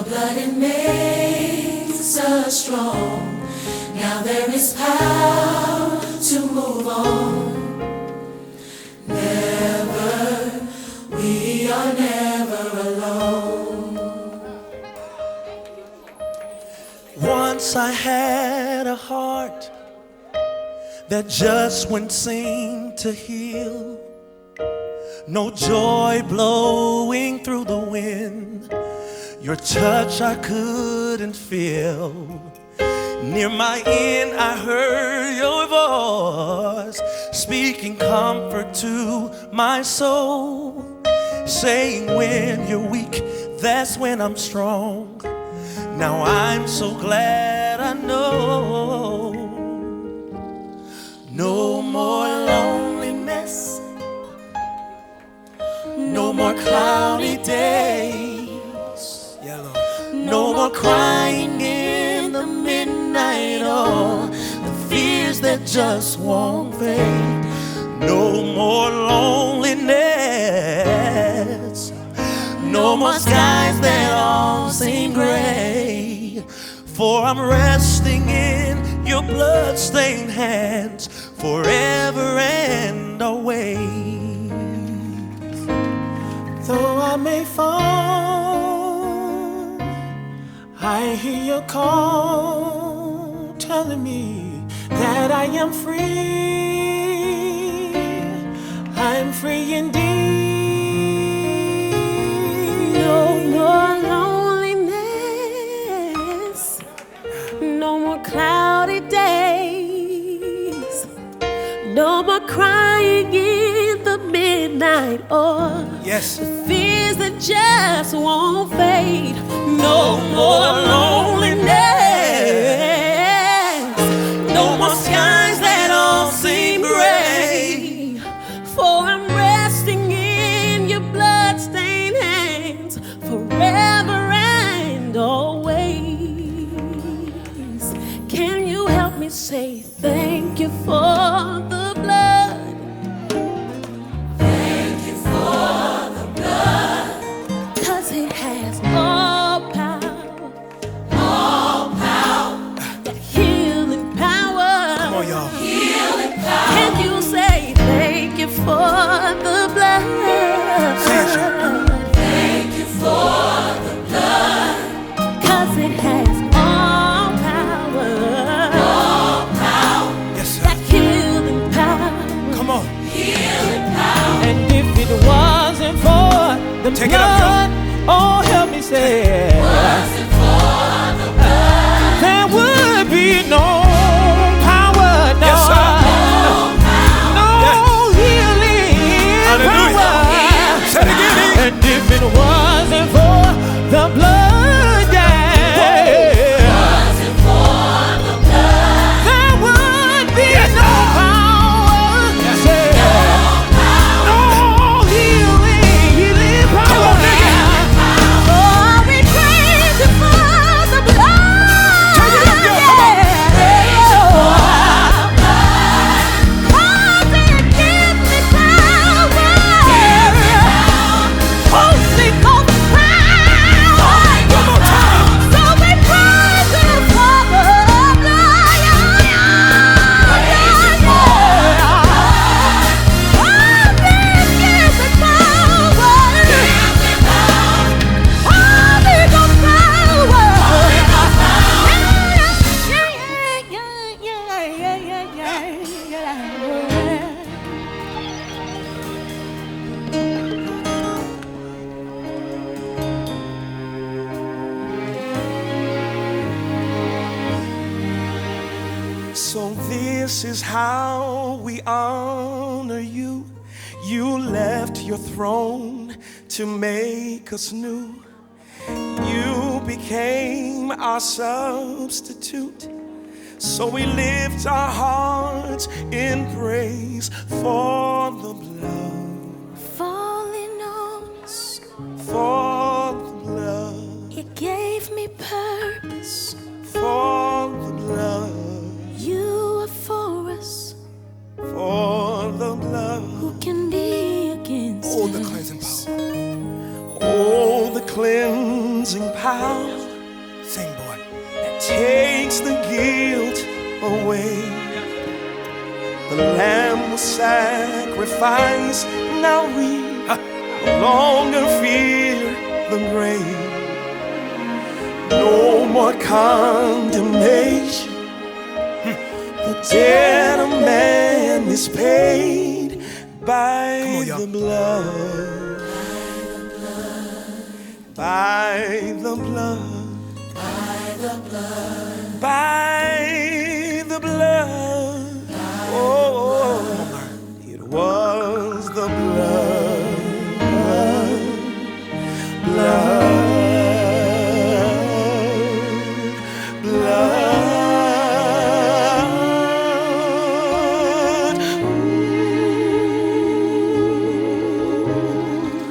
blood, it makes us strong. Now there is power to move on. Never, we are never alone. Once I had a heart that just wouldn't seem to heal. No joy blowing through the wind. Your touch I couldn't feel. Near my end I heard your voice, speaking comfort to my soul, saying when you're weak, that's when I'm strong. Now I'm so glad I know. No more loneliness, no more cloudy days, no more crying in the midnight, oh, the fears that just won't fade. No more loneliness, no more skies that all seem gray, for I'm resting in your blood-stained hands forever and always. Though I may fall, I hear your call telling me that I am free. I'm free indeed. No more loneliness, no more cloudy days, no more crying in the midnight oil. Yes. The fears that just won't fade. No more loneliness, no more skies that all seem gray, for I'm resting in your blood-stained hands forever and always. Can you help me say thank you for the blood? Thank you for the blood. 'Cause it has all power, that healing power. Come on, y'all. Healing power. Can you say thank you for the blood? Thank you for the blood. 'Cause it has all power, Yes, sir. that healing power. Come on. Healing power. And if it wasn't for the Take it up, blood, oh, help me say, Wasn't for the blood. there would be no power, no, Yes, sir. no healing Hallelujah. power. Say it again, E. And if it wasn't for the blood, yeah, Wasn't for the blood. there would be no power, say, no healing power. Oh, we praise you for the blood. Take it up, y'all. Come on. Cause it gives me power. Holy Ghost power. One more time. So we praise you for the blood. So this is how we honor you. You left your throne to make us new. You became our substitute. So we lift our hearts in praise for the blood, Falling on us, for the blood, it gave me purpose. for the blood, You are for us. for the blood. Who can be against Oh, the us? cleansing power. Oh, the cleansing cleansing power. Sing, boy. That takes the guilt away. The Lamb was sacrificed. Now we no longer fear the grave. No more condemnation. The debt of man is paid by the blood. By the blood. By the blood. By